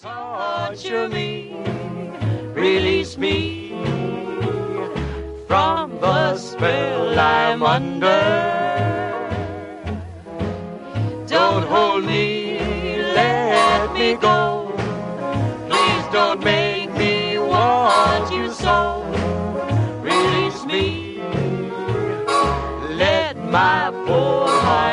Torture me, release me from the spell I'm under. Don't hold me, let me go. Please don't make me want you so. Release me, let my poor heart